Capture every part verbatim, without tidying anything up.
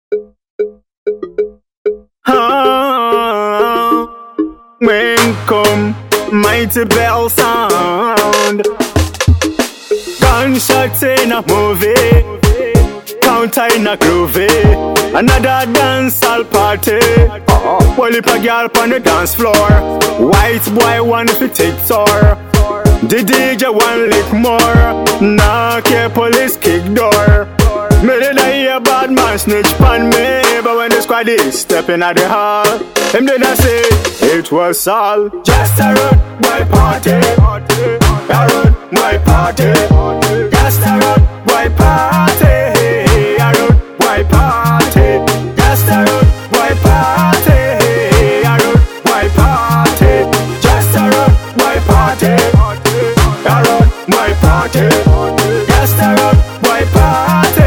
Ah, when come mighty bell sound, gunshots in a movie, counter in a groovy, another dancehall party. Well, if a girl on the dance floor, white boy want to take tour. The D J want lick more, knock your police kick door. Me did I hear bad man snitch pan me, but when the squad is stepping at the hall, him did I say it was all just a road boy party, a road boy party, just a road boy party, a road boy party, just a road boy party, a road boy party, just a road boy party, a road boy party, just a road boy party.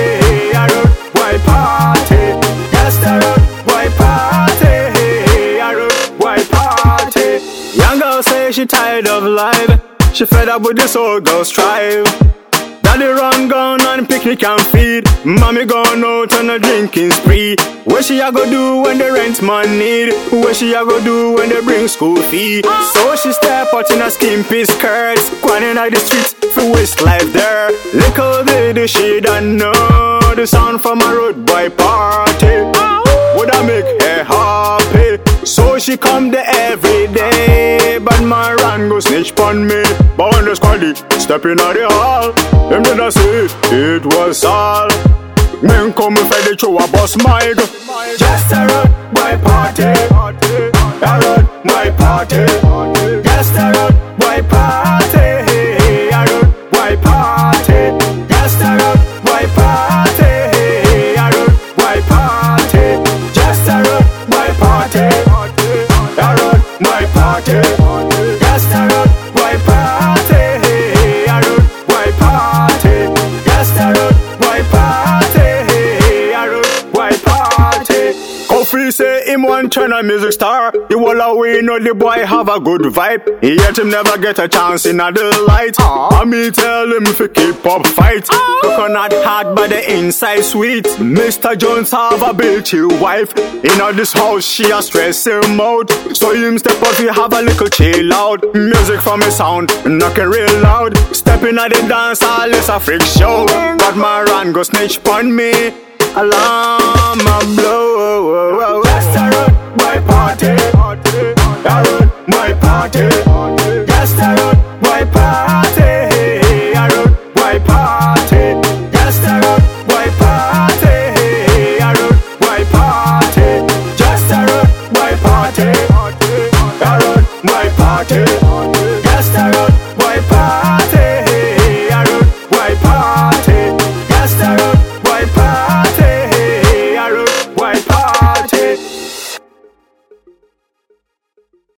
She tired of life, she fed up with this old girl strive. Daddy run gun on picnic and feed, mommy gone out on a drinking spree. What she a go do when the rent man need? What she a go do when they bring school fee? So she step out in a skimpy skirt, squatting at the streets for waste life there. Little lady she don't know the sound from a road boy party. Would I make her happy? So she come there every day, but my run go snitch pon me. But when the squaddy step in at the hall, them did I say it was all. Men come if I dey show a boss mic. Just a road boy party, a road boy party, just a road boy party, a road boy party, just a road boy party, a road boy party, just a road boy party. My party, just a road boy party, a road boy party, just a road boy party, a road boy party. Kofi say him want turn a music star. You all away know the boy have a good vibe, yet him never get a chance in a the light. And me tell him if he keep up fight. Coconut hard but the inside sweet. Mister Jones have a bitchy wife. In all this house she a stress him out, so him step out we have a little chill out. Music from his sound knocking real loud. Stepping at the dance hall is a freak show. But my run go snitch pon me, alarm a blow. Just a road boy party, a road boy party, just a road boy party, a road boy party, just a road boy party, a road boy party, just a road boy party, a road boy party.